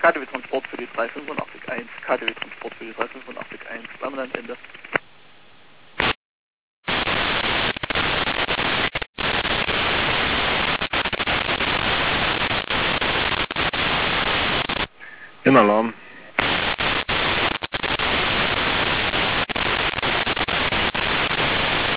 KDW Transport für die 3881, KDW Transport für die 3881, Landende. In Alarm.